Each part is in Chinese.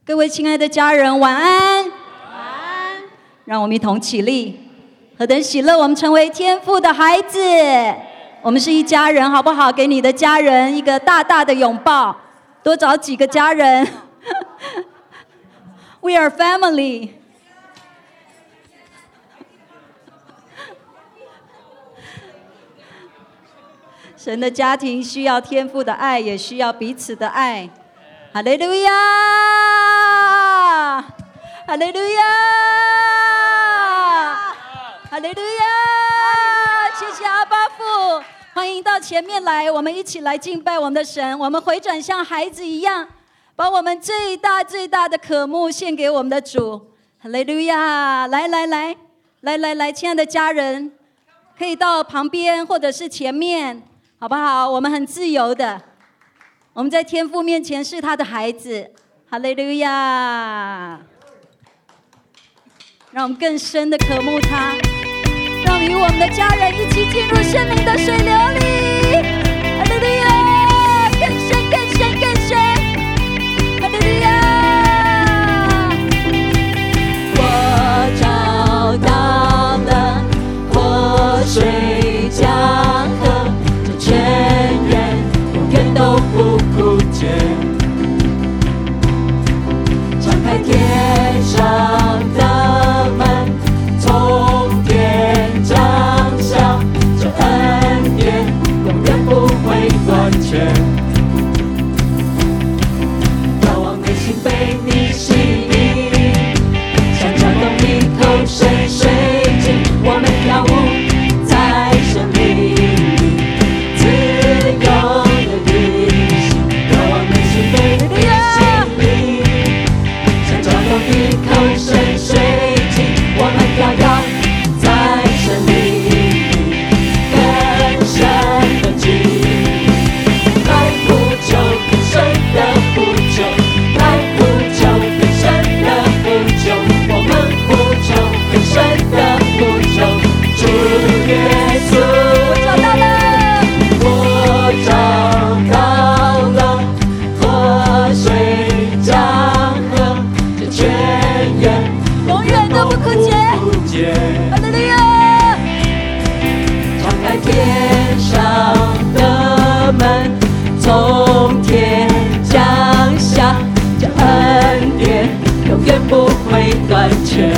各位亲爱的家人，晚安。晚安。让我们一同起立，何等喜乐！我们成为天父的孩子，我们是一家人，好不好？给你的家人一个大大的拥抱，多找几个家人。We are family。神的家庭需要天父的爱，也需要彼此的爱。哈利路亚，哈利路亚，哈利路亚！谢谢阿爸父，欢迎到前面来，我们一起来敬拜我们的神。我们回转像孩子一样，把我们最大最大的渴慕献给我们的主。哈利路亚！来，亲爱的家人，可以到旁边或者是前面，好不好？我们很自由的。我们在天父面前是他的孩子，哈利路亚！让我们更深的渴慕他，让我们与我们的家人一起进入生命的水流里，哈利路亚！更深，更深，更深，哈利路亚！我找到了活水江河，这泉源永远都不枯竭，敞开天上的门，从天降下，这恩典永远不会断绝。仰望内心被你吸引，像江东一口深水井，我们跳舞在生命里，自由的旅行。仰望内心被你吸引，像江东一口深水井，我们飘摇在生命里，更深的经历。来呼求更深的呼求，来呼求更深的呼求，我们呼求更深的呼求，主耶稣。我找到了活水江河，这泉源永远都不枯竭。哈利路亚！敞开天上的门，从天降下，这恩典永远不会断绝。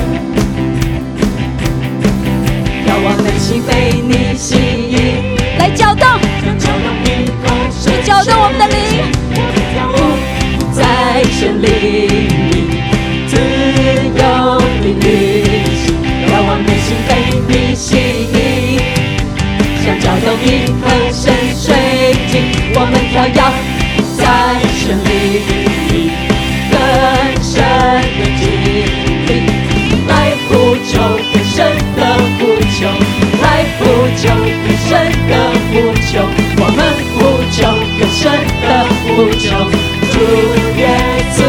仰望内心被你吸引，来搅动，来搅动我们的灵，在神灵里自由的旅行。仰望内心被你吸引，像搅动一口深水井，我们飘摇在神灵里，更深的经历。来呼求更深的呼求，来呼求更深的呼求，我们呼求更深的呼求，主耶稣。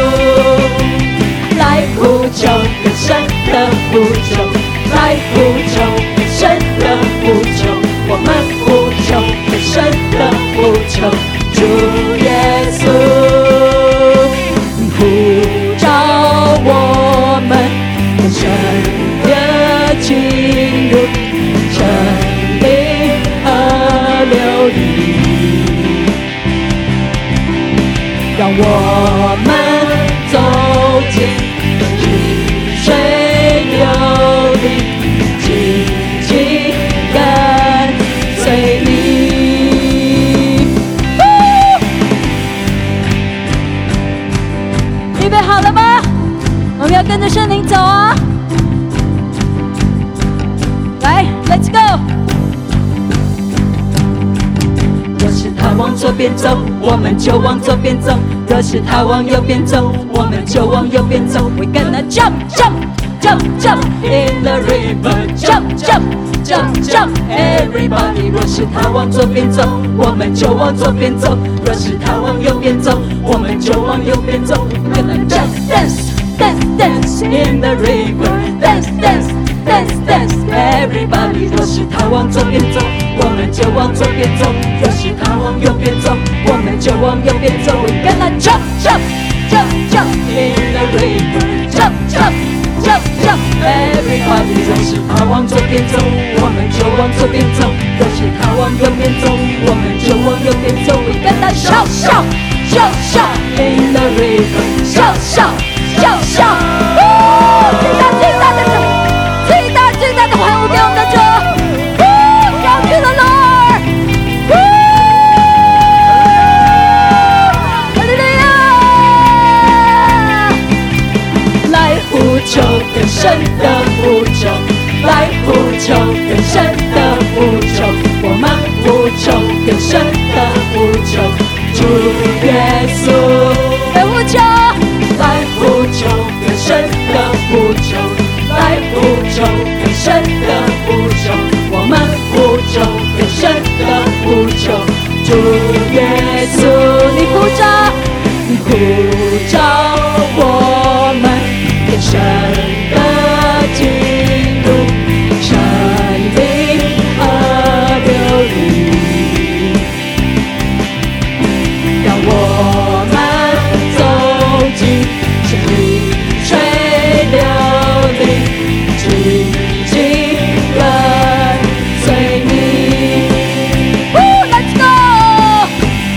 来呼求更深的呼求，来呼求更深的呼求，我们呼求更深的呼求，主耶稣。呼召我们更深的进入生命河流里，让我们走进雨水流里，紧紧跟随你。预备好了吗？我们要跟着圣灵走啊！来 ，Let's go！ 若是他往左边走，我们就往左边走；若是他往右边走，我们就往右边走。We're gonna jump, jump, jump, jump in the river, jump, jump, jump, jump, everybody。若是他往左边走，我们就往左边走；若是他往右边走，我们就往右边走。We're gonna jump, dance, dance, dance in the river, dance, dance, dance, dance, everybody。若是他往左边走，我们就往左边走；若是他往右边走，我们就往右边走。We're gonna jump, jump, jump, jump。 jump in the river, jump, jump, jump, jump. Everybody 若是他往左边走，我们就往左边走；若是他往右边走，我们就往右边走。We gotta shout, shout, shout, shout in the river, shout, shout, shout, shout. 最大的欢呼给我们的主！Thank you, the Lord. 来呼求更深的呼求，来呼求更深的呼求，我们呼求更深的呼求，主耶稣。来呼求，来呼求更深的呼求，来呼求更深的呼求，我们呼求更深的呼求，主耶稣。你呼召，你呼召我们更深的进入生命河流里，让我们走进生命水流里，紧紧跟随你。Let's go！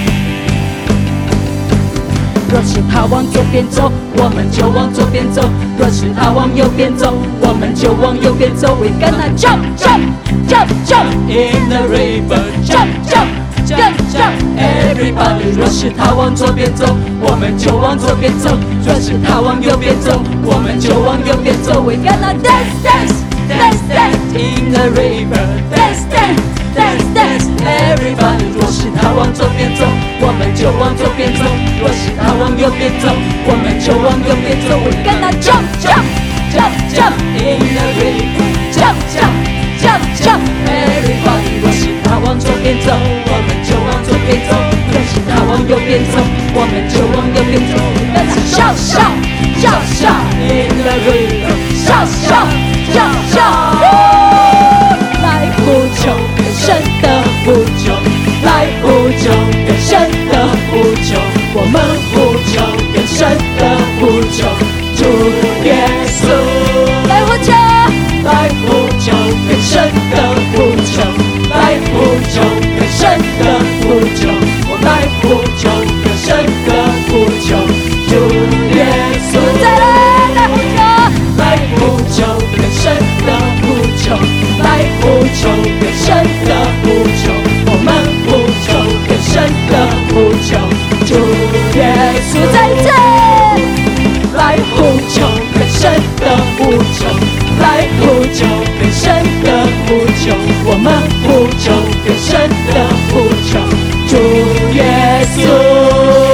若是他往左边走，我们就往左边走；若是他往右边走，我们就往右边走。We gonna jump, jump, jump, jump in the river, jump, jump, jump, jump. Everybody， 若是他往左边走，我们就往左边走；若是他往右边走，我们就往右边走。We gonna dance, dance, dance, dance in the river, dance, dance, dance, dance. Everybody， 若是他往左边走，我们就往左边走；若是他往右边走，我们就往右边走。We gonna jump, jump, jump, jump in the river, jump, jump, jump, jump. Everybody， 若是他往左边走，我们就往左边走；若是他往右边走，我们就往右边走。Let's shout, shout, shout, shout in the river, shout, shout, shout, shout. 来呼求更深的呼求，来呼求更深的呼求，我们呼求更深的呼求，主耶稣。来呼求，来呼求更深的呼求，来呼求更深的呼求，我来呼求更深的呼求，主耶稣。再来呼求，来呼求更深的呼求，来呼求更深的呼求，我们呼求更深的呼求，主耶稣。在这，来呼求更深的呼求，来呼求更深的呼求，我们呼求更深的呼求，主耶稣。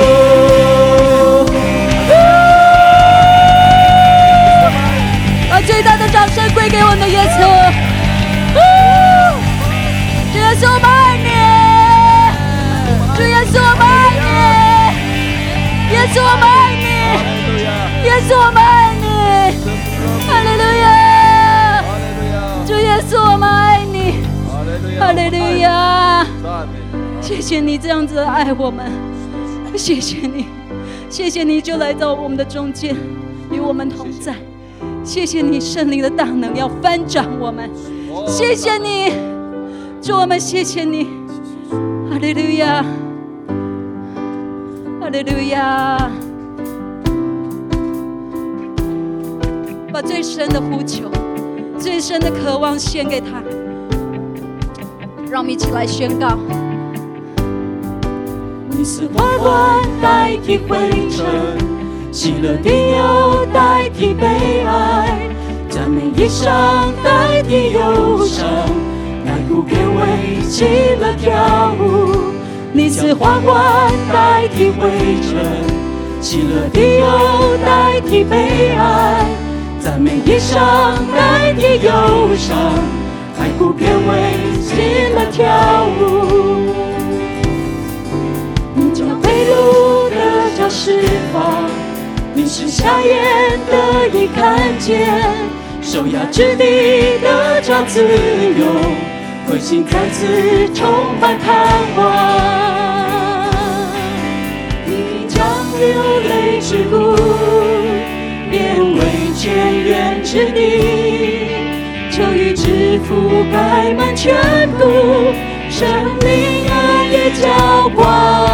把最大的掌声归给我们的耶稣。主耶稣，我们爱你！主耶稣，我们爱你！耶稣，我们爱你！耶稣，我们爱你！哈利路亚！主耶稣，我们爱你！哈利路亚！谢谢你这样子的爱我们，谢谢你，谢谢你就来到我们的中间，与我们同在。谢谢你圣灵的大能要翻转我们，谢谢你，主，我们谢谢你，哈利路亚，哈利路亚。把最深的呼求，最深的渴望献给他，让我们一起来宣告。你是花冠代替灰尘，喜乐的油代替悲哀，赞美衣裳代替忧伤，来鼓片为喜乐跳舞。你是花冠代替灰尘，喜乐的油代替悲哀，赞美衣裳代替忧伤，来鼓片为喜乐跳舞。你将被掳的脚释放，你是瞎眼的已看见，受压制地的叫自由，灰心再次充满盼望。你将流泪之故，变为泉源之地，求雨之覆盖满全谷，生灵恩也浇灌，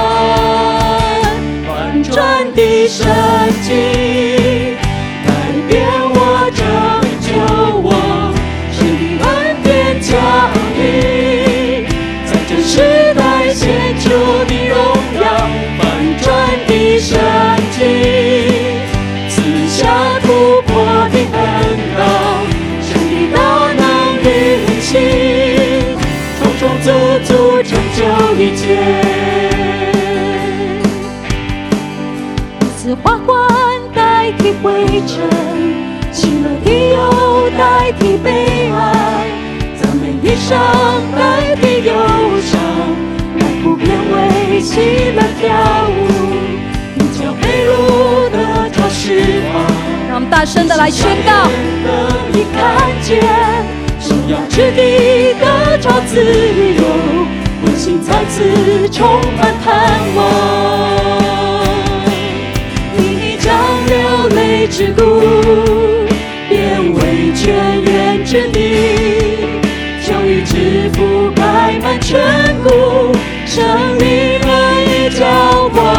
翻转的神迹，改变我，拯救我，神的恩典降临，在这时代显出的荣耀，翻转的神迹，赐下突破的恩膏，神的大能运行，充充足足成就一切。此花冠代替灰尘，喜乐的忧代替悲哀，赞美衣裳代替忧伤，百苦变为喜乐跳舞，你叫被掳的找释放。 让我们大声的来宣告， 可以看见受压之地的找自由，我心再次充满盼望。你将流泪之谷变为泉源之地，求雨之覆盖满全谷，生命恩也浇灌，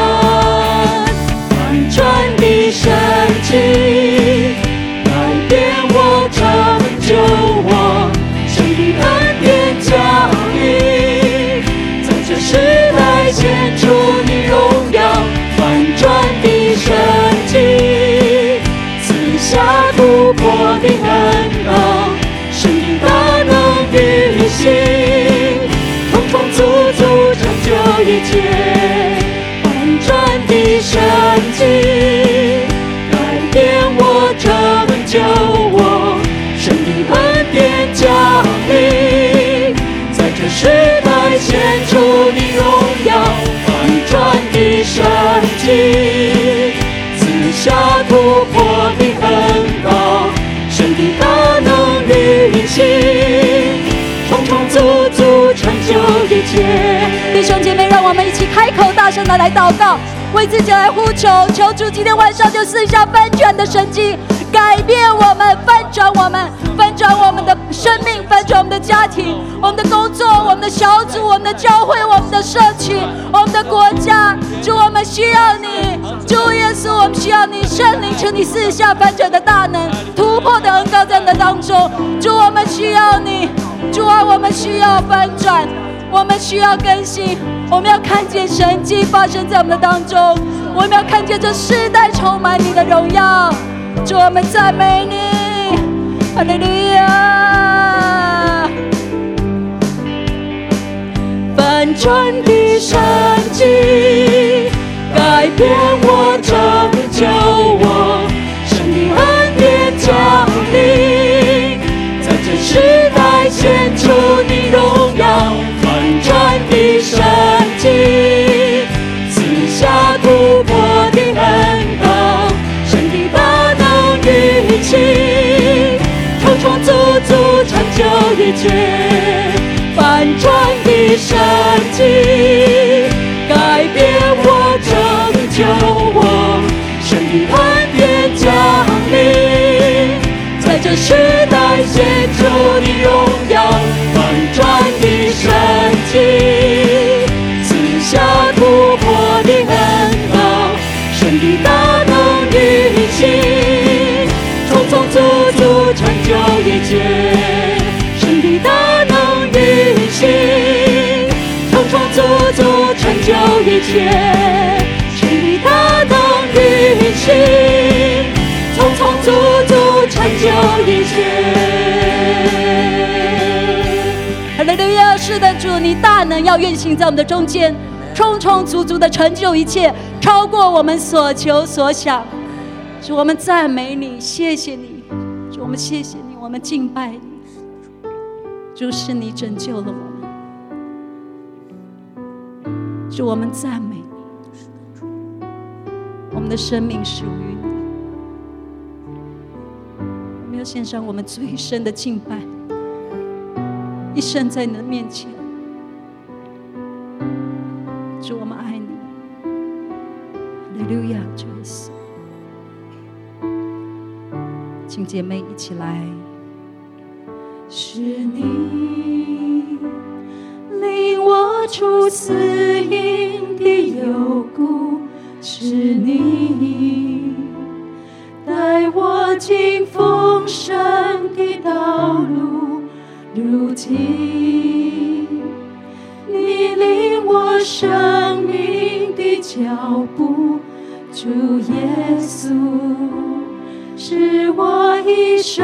翻转的神迹，改变我，拯救我，神的恩典降临，在这时代显出你荣耀，翻转的神迹，赐下突破的恩膏，神的大能运行，充充足足成就一切，翻转的神迹，改变我，拯救我，神的恩典降临，在这时代显出你荣耀，翻转的神迹，赐下突破的恩膏，神的大能运行，充充足足成就一切。 弟兄姐妹，让我们一起开口大声的来祷告，为自己来呼求，求主今天晚上就赐下翻转的神迹，改变我们，翻转我们，翻转我们的生命，翻转我们的家庭，我们的工作，我们的小组，我们的教会，我们的社区，我们的国家。主，我们需要你，主耶稣，我们需要你，圣灵，求你赐下翻转的大能，突破的恩膏在我们的当中。主，我们需要你，主啊，我们需要翻转，我们需要更新，我们要看见神迹发生在我们的当中，我们要看见这世代充满你的荣耀。主，我们赞美你，哈利路亚！ 翻转的神迹，改变我，拯救我，神的恩典降临，在这时代显出你荣耀，翻转的神迹，赐下突破的恩膏，神的大能运行，充充足足成就一切，翻转的神迹，改变我，拯救我，神的恩典降临，在这时代显出你荣耀，翻转的神迹，赐下突破的恩膏，神的大能运行，充充足足成就一切，神的大能运行，充充足足成就一切，神的大能运行，充充足足成就一切。 哈利路亚！是的，主，你大能要运行在我们的中间，充充足足的成就一切，超过我们所求所想。主，我们赞美你，谢谢你。主，我们谢谢你，我们敬拜你。主，是你拯救了我们。主，我们赞美你，我们的生命属于你。我们要献上我们最深的敬拜，一生在你的面前。主，我们爱你。哈利路路亚，主耶稣，请姐妹一起来。 是你领我出死荫的幽谷，是你带我经丰盛的道路，如今你领我生命的脚步，主耶稣是我一生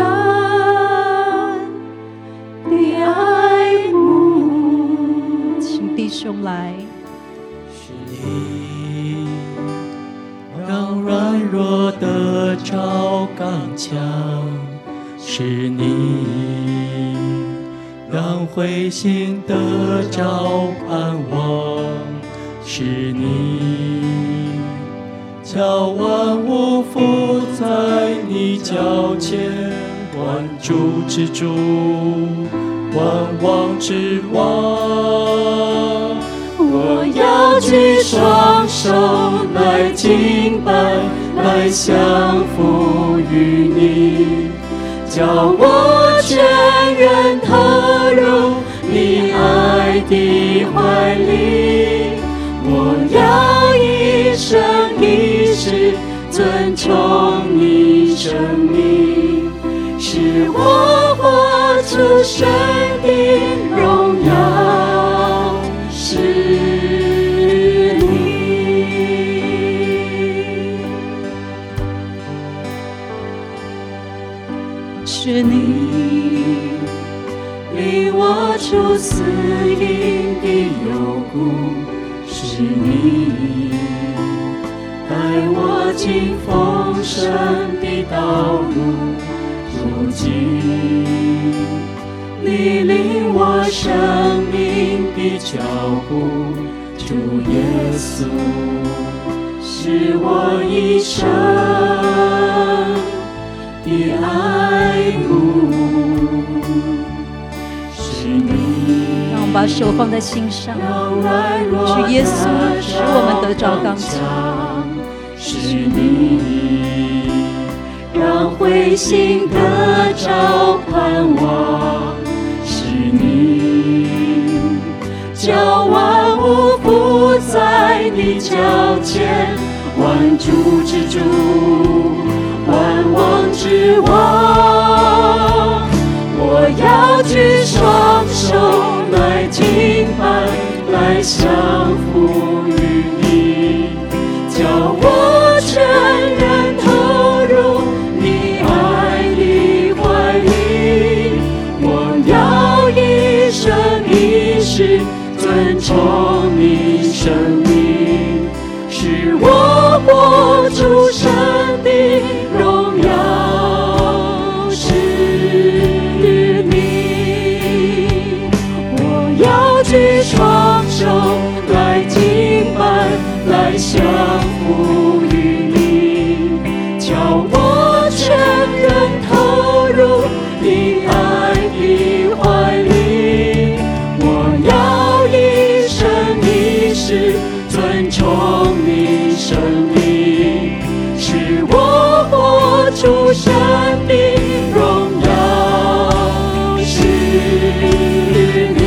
的爱慕。 请弟兄来。 是你让软弱的找刚强，是你让灰心的找盼望，是你叫万物伏在你脚前，万主之主，万王之王。我要举双手来敬拜，来降服于你，叫我全然投入你爱的怀里。我要一生一世尊崇你生命，使我活出神的荣耀。是你，是你领我出死荫的幽谷，是你带我经丰盛的道路，如今你领我生命的脚步，主耶稣是我一生的爱慕。是你让我们把手放在心上， 主耶稣使我们得着刚强， 是你让灰心得着盼望，是你叫万物伏在你脚前，万主之主，万王之王。我要举双手来敬拜，来降服于你，叫我全然投入你爱的怀里。我要一生一世尊崇你生命，使我活出神的荣耀。是你，我要举双手来敬拜，来降服于你，叫我全然投入你爱的怀里。我要一生一世尊崇你生命，使我活出神的荣耀。是你，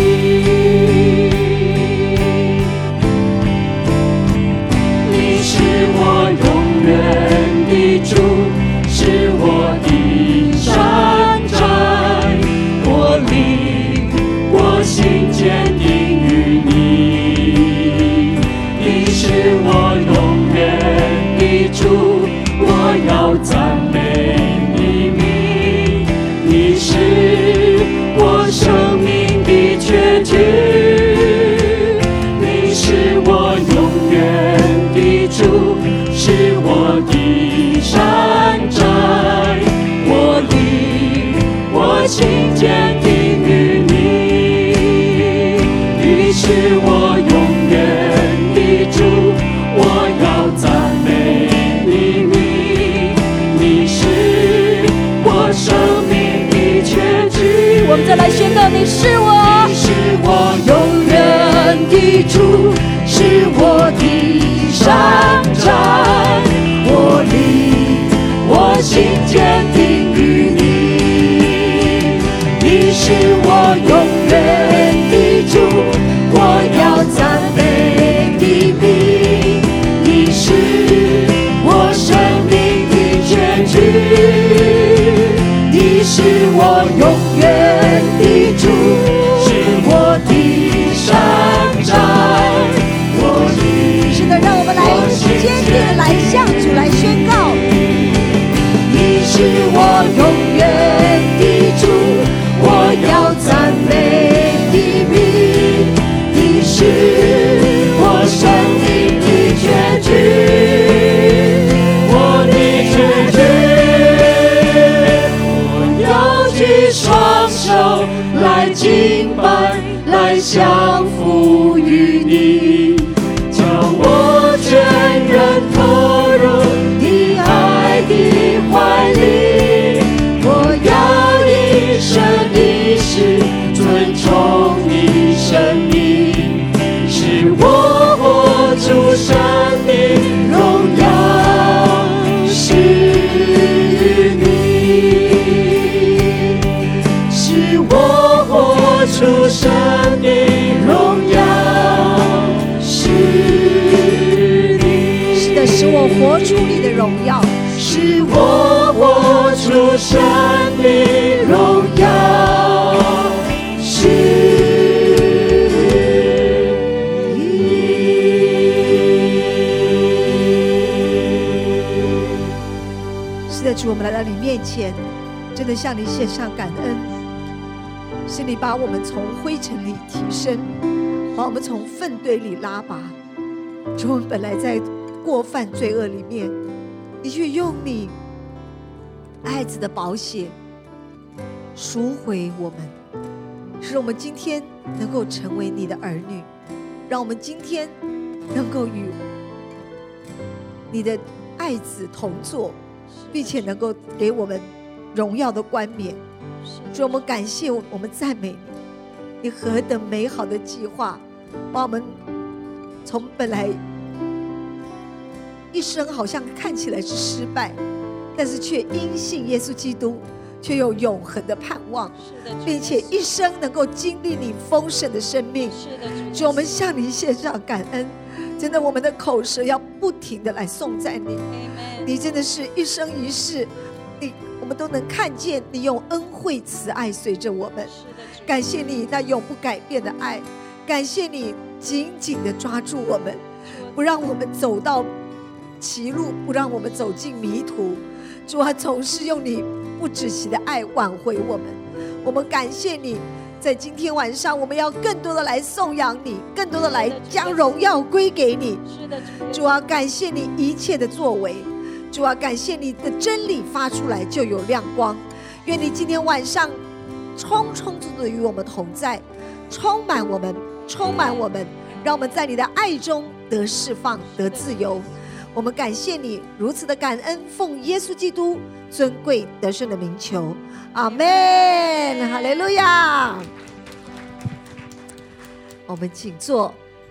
你是我永远的主，是我的山寨，我灵我心坚定于你。你是我永远的主，我要赞美你名。你是我生命的确据，你是我永远的主，是我的山寨，我灵我心坚定于你。你是我永远的主，我要赞美你名。你是我生命的确据， 我们再来宣告：你是我， 你是我永远的主，是我的山寨。 是我生命的确据，你是我永远的主，是我的山寨。 是的，让我们来坚定地来向主来宣告， 你是我永远的主，我要赞美你名，你是我生命的确据，我的确据，我要举双手来敬拜，来降服于你，叫我全然投入你爱的怀里，我要一生一世尊崇你生命，是我活出生命荣耀是你，是我活出生命荣耀是你。 是的，使我活出你的荣耀， 是我活出生命荣耀是你。 是的，主，我们来到你面前，真的向你献上感恩，是你把我们从灰尘里提升，把我们从粪堆里拉拔。主，我们本来在过犯罪恶里面，你却用你爱子的宝血赎回我们，使我们今天能够成为你的儿女，让我们今天能够与你的爱子同坐，并且能够给我们荣耀的冠冕。主，我们感谢，我们赞美你，你何等美好的计划，把我们从本来一生好像看起来是失败，但是却因信耶稣基督，却有永恒的盼望，并且一生能够经历你丰盛的生命。主，我们向你献上感恩，真的，我们的口舌要不停的来颂赞你。你真的是一生一世，我们都能看见你用恩惠慈爱随着我们。感谢你那永不改变的爱，感谢你紧紧的抓住我们，不让我们走到歧路，不让我们走进迷途。主啊，总是用你不止息的爱挽回我们。我们感谢你，在今天晚上，我们要更多的来颂扬你，更多的来将荣耀归给你。主啊，感谢你一切的作为。主啊，感谢你的真理发出来就有亮光。愿你今天晚上充足的与我们同在，充满我们，让我们在你的爱中得释放，得自由。我们感谢你如此的感恩，奉耶稣基督尊贵得胜的名求，阿们，哈利路亚。我们请坐。